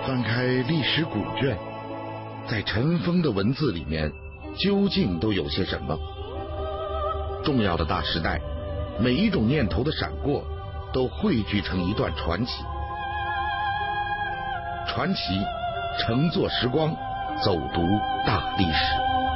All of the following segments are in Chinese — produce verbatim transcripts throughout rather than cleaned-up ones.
翻开历史古卷，在尘封的文字里面，究竟都有些什么？重要的大时代，每一种念头的闪过，都汇聚成一段传奇。传奇乘坐时光，走读大历史。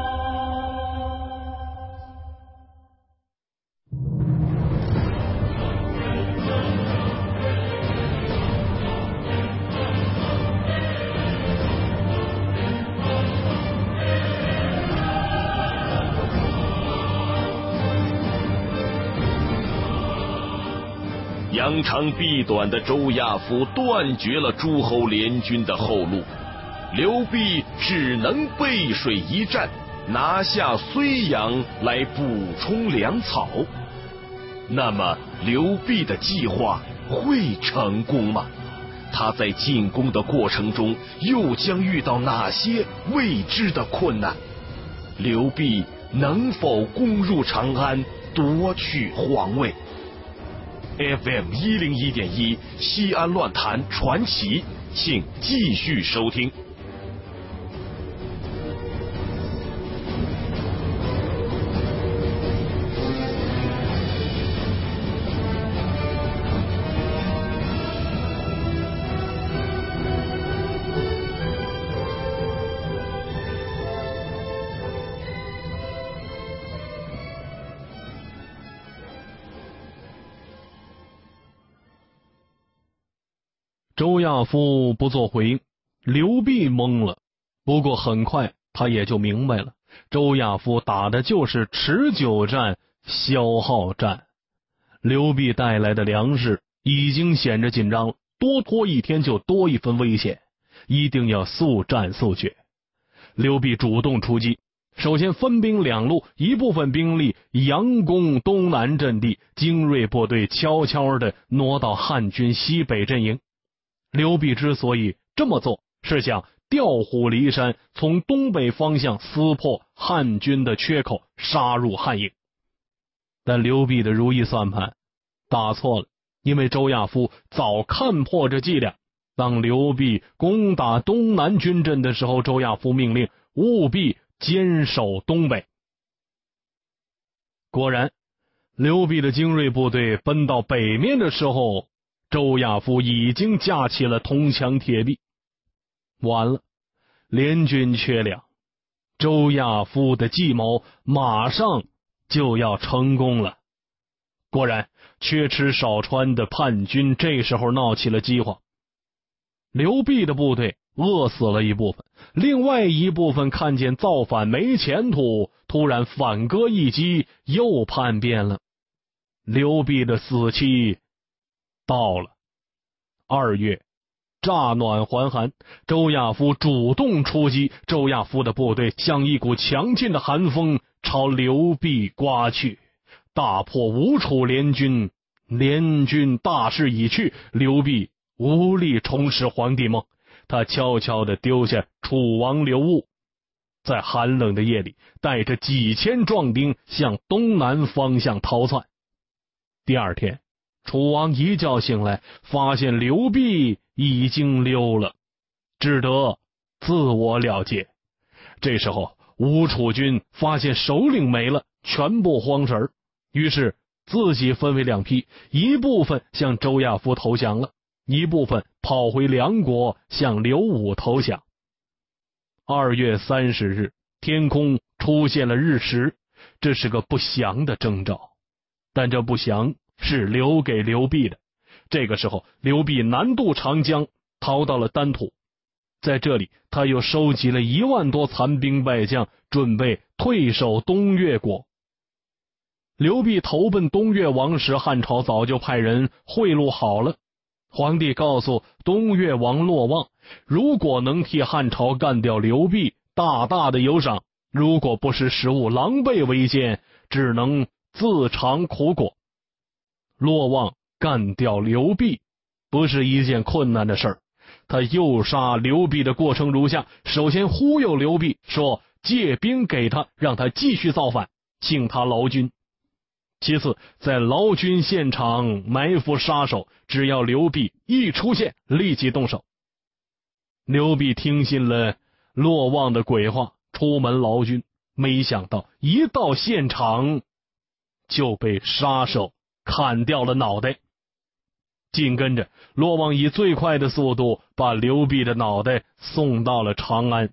扬长避短的周亚夫断绝了诸侯联军的后路，刘濞只能背水一战，拿下睢阳来补充粮草。那么刘濞的计划会成功吗？他在进攻的过程中又将遇到哪些未知的困难？刘濞能否攻入长安，夺取皇位？F M 一零一点一西安乱谈传奇，请继续收听。 周亚夫不做回应，刘濞懵了。不过很快他也就明白了，周亚夫打的就是持久战、消耗战。刘濞带来的粮食已经显着紧张了，多拖一天就多一分危险，一定要速战速决。刘濞主动出击，首先分兵两路，一部分兵力佯攻东南阵地，精锐部队悄悄地挪到汉军西北阵营。刘濞之所以这么做，是想调虎离山，从东北方向撕破汉军的缺口，杀入汉营。但刘濞的如意算盘打错了，因为周亚夫早看破这伎俩。当刘濞攻打东南军阵的时候，周亚夫命令务必坚守东北。果然，刘濞的精锐部队奔到北面的时候，周亚夫已经架起了铜墙铁壁。完了，联军缺粮，周亚夫的计谋马上就要成功了。果然，缺吃少穿的叛军这时候闹起了饥荒。刘濞的部队饿死了一部分，另外一部分看见造反没前途，突然反戈一击，又叛变了。刘濞的死期到了。二月，乍暖还寒，周亚夫主动出击，周亚夫的部队像一股强劲的寒风朝刘濞刮去，大破吴楚联军。联军大势已去，刘濞无力重拾皇帝梦，他悄悄地丢下楚王刘戊，在寒冷的夜里带着几千壮丁向东南方向逃窜。第二天，楚王一觉醒来，发现刘濞已经溜了，只得自我了结。这时候吴楚军发现首领没了，全部慌神儿，于是自己分为两批，一部分向周亚夫投降了，一部分跑回梁国向刘武投降。二月三十日，天空出现了日食，这是个不祥的征兆，但这不祥是留给刘濞的。这个时候，刘濞南渡长江，逃到了丹徒，在这里他又收集了一万多残兵败将，准备退守东越国。刘濞投奔东越王时，汉朝早就派人贿赂好了。皇帝告诉东越王洛望，如果能替汉朝干掉刘濞，大大的有赏；如果不识时务，狼狈为奸，只能自尝苦果。洛望干掉刘濞不是一件困难的事儿，他诱杀刘濞的过程如下：首先忽悠刘濞说借兵给他，让他继续造反，请他劳军。其次，在劳军现场埋伏杀手，只要刘濞一出现，立即动手。 刘辟听信了骆望的鬼话，出门劳军，没想到一到现场就被杀手砍掉了脑袋。紧跟着，骆望以最快的速度把刘辟的脑袋送到了长安。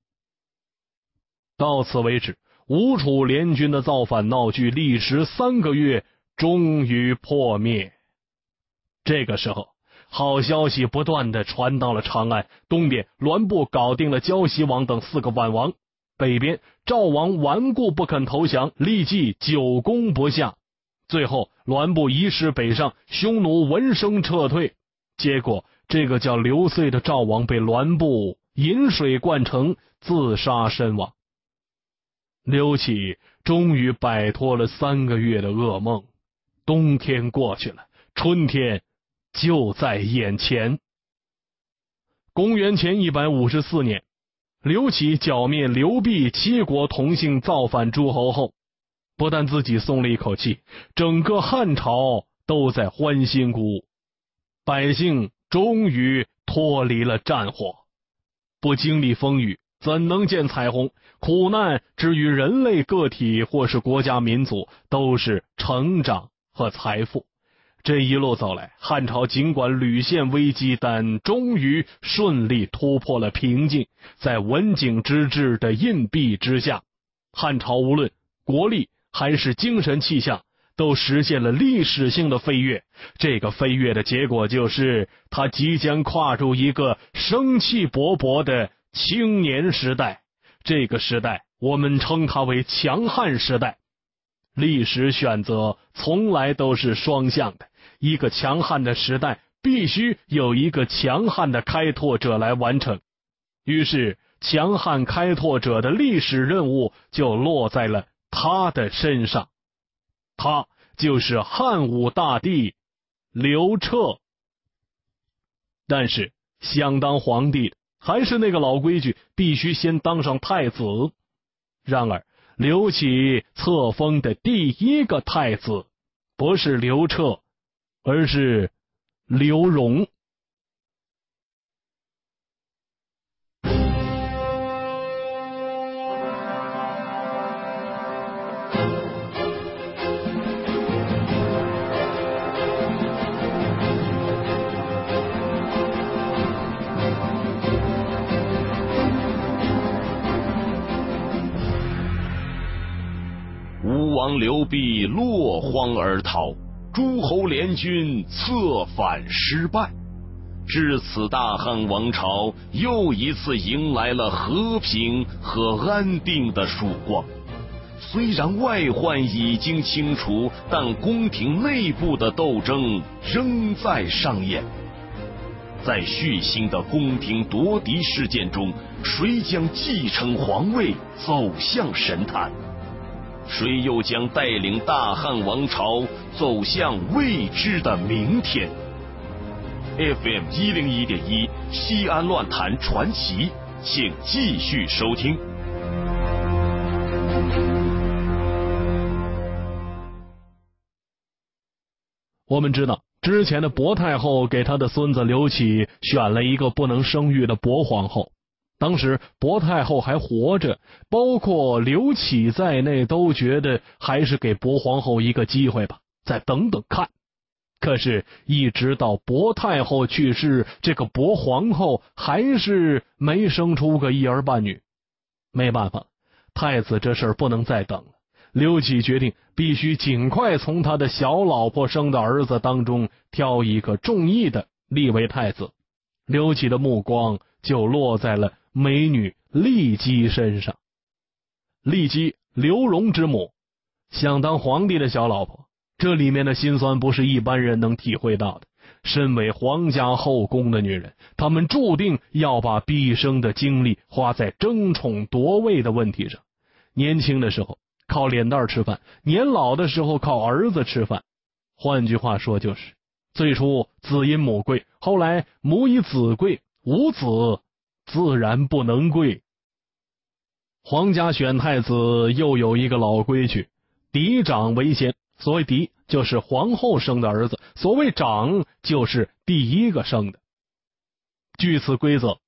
到此为止，吴楚联军的造反闹剧历时三个月，终于破灭。这个时候，好消息不断的传到了长安。东边，栾布搞定了胶西王等四个宛王；北边，赵王顽固不肯投降，立即久攻不下。最后，栾布移师北上，匈奴闻声撤退。结果，这个叫刘遂的赵王被栾布引水灌城，自杀身亡。刘启终于摆脱了三个月的噩梦，冬天过去了，春天就在眼前。公元前一百五十四年，刘启剿灭刘辟七国同姓造反诸侯后，不但自己松了一口气，整个汉朝都在欢欣鼓舞，百姓终于脱离了战火。不经历风雨，怎能见彩虹？苦难之于人类个体或是国家民族，都是成长和财富。这一路走来，汉朝尽管屡陷危机，但终于顺利突破了瓶颈。在文景之治的印币之下，汉朝无论国力还是精神气象，都实现了历史性的飞跃。这个飞跃的结果就是，他即将跨入一个生气勃勃的青年时代。这个时代，我们称它为强汉时代。历史选择从来都是双向的，一个强悍的时代必须有一个强悍的开拓者来完成。于是，强悍开拓者的历史任务就落在了他的身上。他就是汉武大帝刘彻。但是，想当皇帝的还是那个老规矩，必须先当上太子。然而，刘启册封的第一个太子不是刘彻，而是刘荣。 吴王刘辟落荒而逃，诸侯联军策反失败，至此大汉王朝又一次迎来了和平和安定的曙光。虽然外患已经清除，但宫廷内部的斗争仍在上演。在续兴的宫廷夺嫡事件中，谁将继承皇位走向神坛？谁又将带领大汉王朝走向未知的明天？ F M 一零一点一西安乱谈传奇，请继续收听。 我们知道，之前的薄太后给他的孙子刘启选了一个不能生育的薄皇后。当时薄太后还活着，包括刘启在内都觉得还是给薄皇后一个机会吧，再等等看。可是，一直到薄太后去世，这个薄皇后还是没生出个一儿半女。没办法，太子这事儿不能再等了。刘启决定必须尽快从他的小老婆生的儿子当中挑一个中意的立为太子。刘启的目光就落在了美女骊姬身上。骊姬，刘荣之母，想当皇帝的小老婆，这里面的辛酸不是一般人能体会到的。身为皇家后宫的女人，她们注定要把毕生的精力花在争宠夺位的问题上。年轻的时候靠脸蛋吃饭，年老的时候靠儿子吃饭。换句话说，就是最初子因母贵，后来母以子贵，无子自然不能贵。皇家选太子又有一个老规矩，嫡长为先。所谓嫡，就是皇后生的儿子；所谓长，就是第一个生的。据此规则，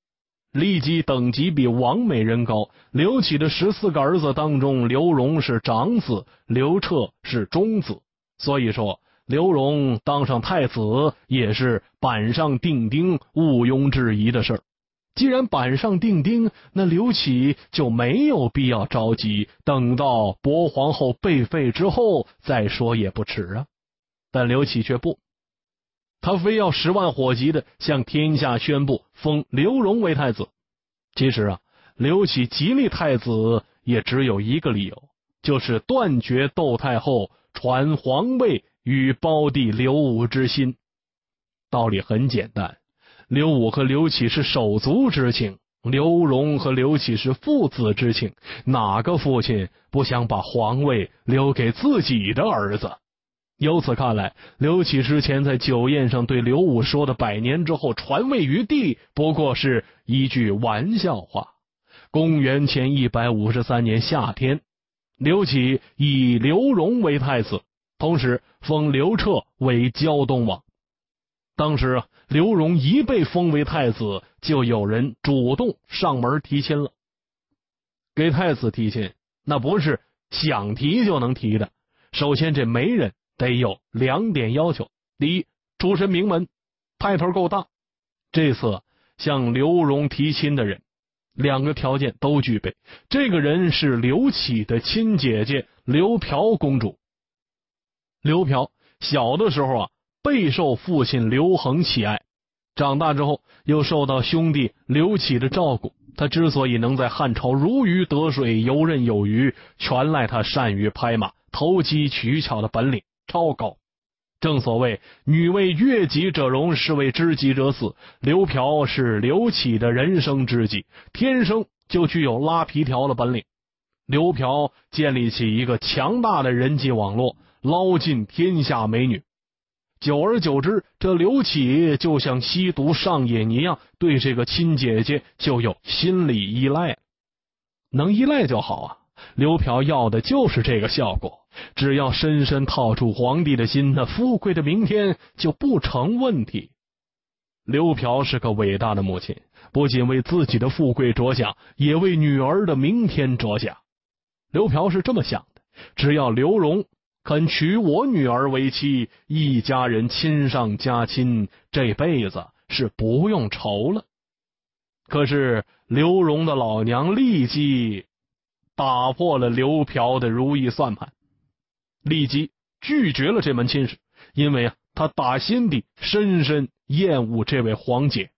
骊姬等级比王美人高，刘启的十四个儿子当中，刘荣是长子，刘彻是中子，所以说刘荣当上太子也是板上钉钉，毋庸置疑的事儿。既然板上钉钉，那刘启就没有必要着急，等到薄皇后被废之后再说也不迟啊。但刘启却不，他非要十万火急的向天下宣布封刘荣为太子。其实啊，刘启吉利太子也只有一个理由，就是断绝窦太后传皇位与胞弟刘武之心。道理很简单，刘武和刘启是手足之情，刘荣和刘启是父子之情，哪个父亲不想把皇位留给自己的儿子？由此看来，刘启之前在酒宴上对刘武说的百年之后传位于帝，不过是一句玩笑话。公元前一百五十三年夏天，刘启以刘荣为太子，同时封刘彻为胶东王。当时啊，刘荣一被封为太子，就有人主动上门提亲了。给太子提亲，那不是想提就能提的。首先，这媒人得有两点要求：第一，出身名门，派头够大。这次向刘荣提亲的人，两个条件都具备。这个人是刘启的亲姐姐刘嫖公主。刘嫖小的时候啊，备受父亲刘恒喜爱，长大之后又受到兄弟刘启的照顾。他之所以能在汉朝如鱼得水，游刃有余，全赖他善于拍马，投机取巧的本领超高。正所谓女为悦己者容，士为知己者死。刘嫖是刘启的人生知己，天生就具有拉皮条的本领。刘嫖建立起一个强大的人际网络，捞尽天下美女。久而久之，这刘启就像吸毒上瘾一样，对这个亲姐姐就有心理依赖。能依赖就好啊，刘嫖要的就是这个效果。只要深深套住皇帝的心，那富贵的明天就不成问题。刘嫖是个伟大的母亲，不仅为自己的富贵着想，也为女儿的明天着想。刘嫖是这么想的，只要刘荣肯娶我女儿为妻，一家人亲上加亲，这辈子是不用愁了。可是刘荣的老娘骊姬打破了刘嫖的如意算盘。骊姬拒绝了这门亲事，因为啊，他打心底深深厌恶这位皇姐。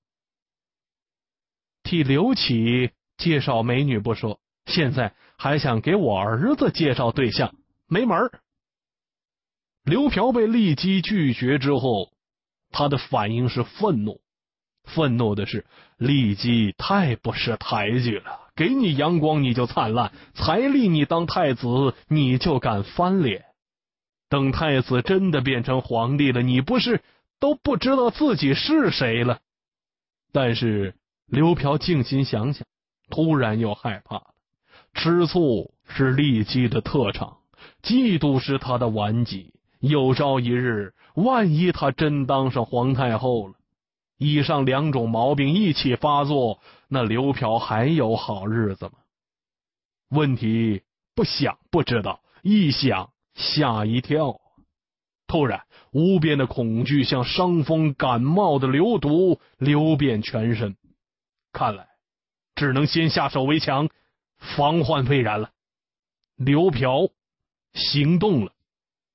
替刘启介绍美女不说，现在还想给我儿子介绍对象，没门儿。刘嫖被骊姬拒绝之后，他的反应是愤怒。愤怒的是，骊姬太不识抬举了，给你阳光你就灿烂，才立你当太子你就敢翻脸。等太子真的变成皇帝了，你不是都不知道自己是谁了？但是刘嫖静心想想，突然又害怕了。吃醋是骊姬的特长，嫉妒是他的顽疾。有朝一日，万一他真当上皇太后了，以上两种毛病一起发作，那刘嫖还有好日子吗？问题不想不知道，一想吓一跳。突然，无边的恐惧像伤风感冒的流毒流遍全身。看来只能先下手为强，防患未然了。刘嫖行动了。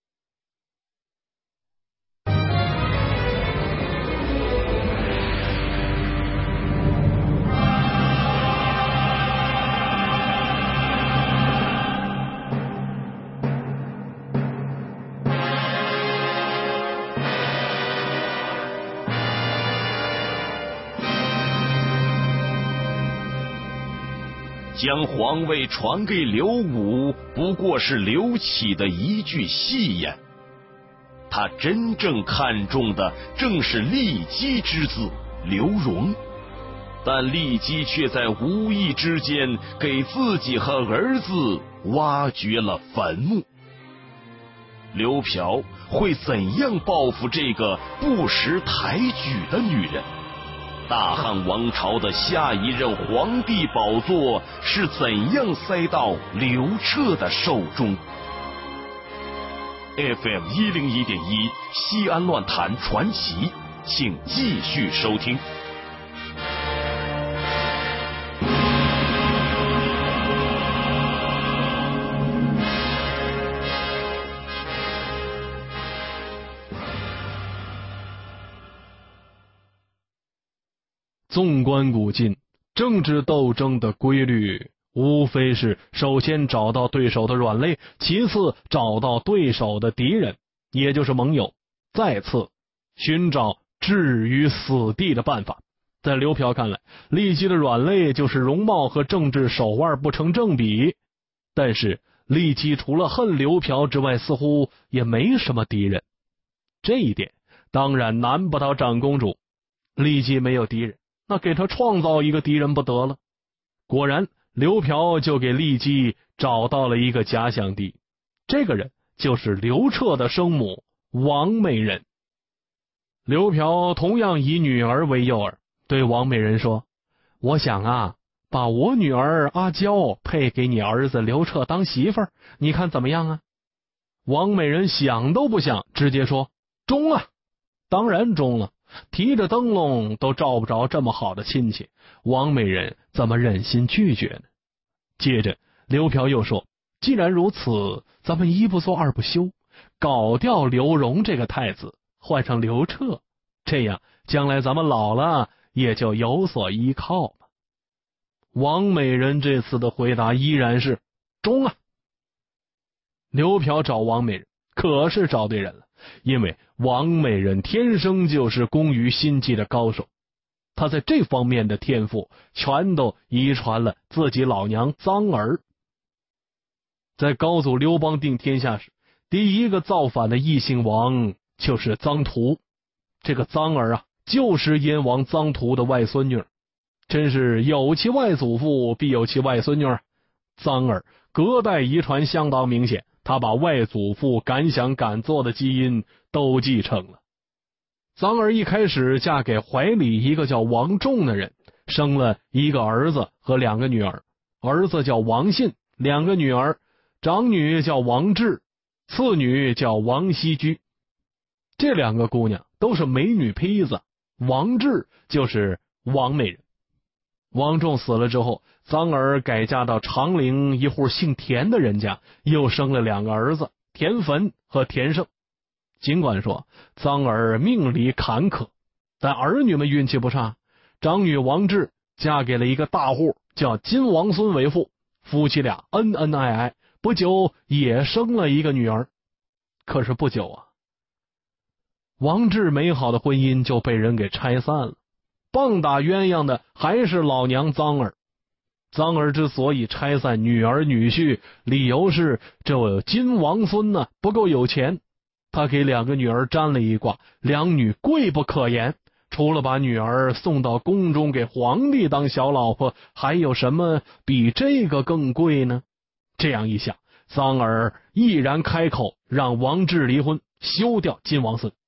将皇位传给刘武，不过是刘启的一句戏言。他真正看重的正是骊姬之子刘荣，但骊姬却在无意之间给自己和儿子挖掘了坟墓。刘嫖会怎样报复这个不识抬举的女人？ 大汉王朝的下一任皇帝宝座是怎样塞到刘彻的手中。 F M 一零一点一西安乱谈传奇，请继续收听。 纵观古今，政治斗争的规律无非是首先找到对手的软肋，其次找到对手的敌人，也就是盟友，再次寻找置于死地的办法。在刘嫖看来，郦姬的软肋就是容貌和政治手腕不成正比，但是郦姬除了恨刘嫖之外，似乎也没什么敌人。这一点当然难不倒长公主。郦姬没有敌人，那给他创造一个敌人不得了。果然刘嫖就给郦姬找到了一个假想敌，这个人就是刘彻的生母王美人。刘嫖同样以女儿为诱饵，对王美人说：我想啊，把我女儿阿娇配给你儿子刘彻当媳妇儿，你看怎么样啊？王美人想都不想，直接说：中啊！当然中了，提着灯笼都照不着这么好的亲戚，王美人怎么忍心拒绝呢？接着刘嫖又说：既然如此，咱们一不做二不休，搞掉刘荣这个太子，换上刘彻，这样将来咱们老了也就有所依靠了。王美人这次的回答依然是中啊。刘嫖找王美人可是找对人了，因为王美人天生就是工于心计的高手，她在这方面的天赋全都遗传了自己老娘臧儿。在高祖刘邦定天下时，第一个造反的异姓王就是臧荼。这个臧儿啊，就是燕王臧荼的外孙女，真是有其外祖父必有其外孙女。臧儿隔代遗传相当明显，他把外祖父敢想敢做的基因都继承了。臧儿一开始嫁给怀里一个叫王仲的人，生了一个儿子和两个女儿，儿子叫王信，两个女儿，长女叫王志，次女叫王羲居。这两个姑娘都是美女坯子，王志就是王美人。王仲死了之后，臧儿改嫁到长陵一户姓田的人家，又生了两个儿子，田汾和田胜。尽管说臧儿命里坎坷，但儿女们运气不差。长女王志嫁给了一个大户，叫金王孙为妇，夫妻俩恩恩爱爱，不久也生了一个女儿。可是不久啊，王志美好的婚姻就被人给拆散了，棒打鸳鸯的还是老娘臧儿。臧儿之所以拆散女儿女婿，理由是这金王孙呢不够有钱，他给两个女儿占了一卦，两女贵不可言，除了把女儿送到宫中给皇帝当小老婆，还有什么比这个更贵呢？这样一想，臧儿毅然开口让王志离婚，休掉金王孙。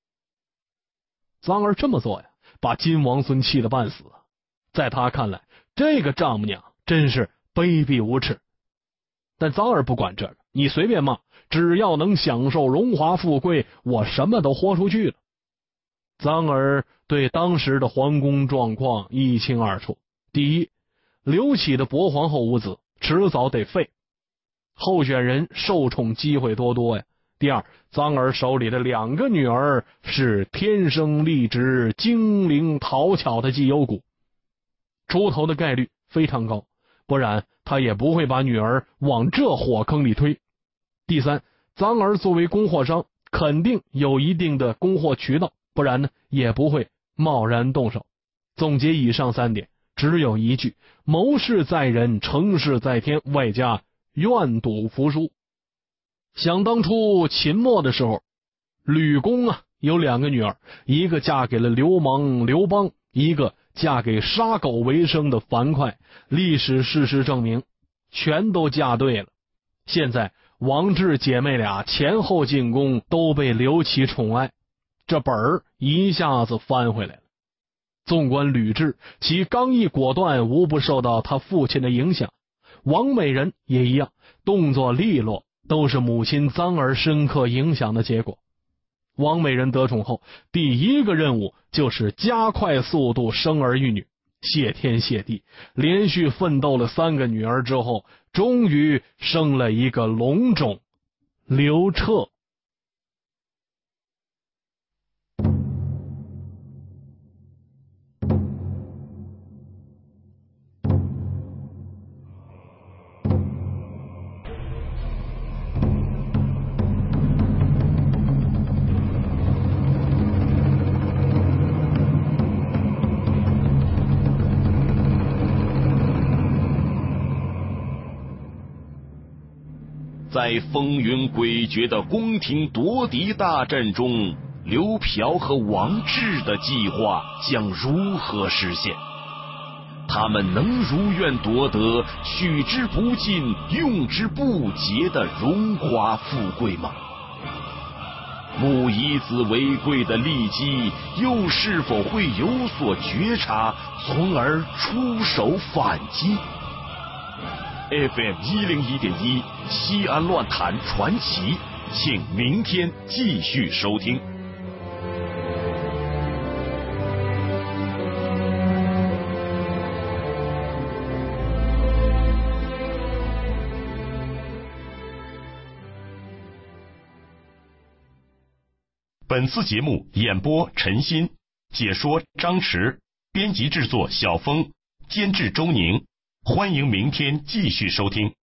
臧儿这么做呀，把金王孙气得半死。在他看来，这个丈母娘真是卑鄙无耻。但臧儿不管这个，你随便骂，只要能享受荣华富贵，我什么都豁出去了。臧儿对当时的皇宫状况一清二楚。第一，刘启的伯皇后无子，迟早得废，候选人受宠机会多多呀。第二，臧儿手里的两个女儿是天生丽质、精灵讨巧的绩优股，出头的概率非常高，不然他也不会把女儿往这火坑里推。第三，臧儿作为供货商，肯定有一定的供货渠道，不然呢也不会贸然动手。总结以上三点，只有一句：谋事在人，成事在天，外加愿赌服输。想当初秦末的时候，吕公啊有两个女儿，一个嫁给了流氓刘邦，一个嫁给杀狗为生的樊哙。历史事实证明，全都嫁对了。现在王志姐妹俩前后进宫，都被刘启宠爱，这本儿一下子翻回来了。 纵观吕雉，其刚毅果断无不受到他父亲的影响。王美人也一样，动作利落，都是母亲脏而深刻影响的结果。王美人得宠后，第一个任务就是加快速度生儿育女。谢天谢地，连续奋斗了三个女儿之后，终于生了一个龙种刘彻。 在风云诡谲的宫廷夺嫡大战中，刘嫖和王志的计划将如何实现？他们能如愿夺得取之不尽、用之不竭的荣华富贵吗？母以子为贵的骊姬又是否会有所觉察，从而出手反击？F M 一零一点一西安乱谈传奇，请明天继续收听。本次节目演播陈鑫，解说张弛，编辑制作小峰，监制周宁。欢迎明天继续收听。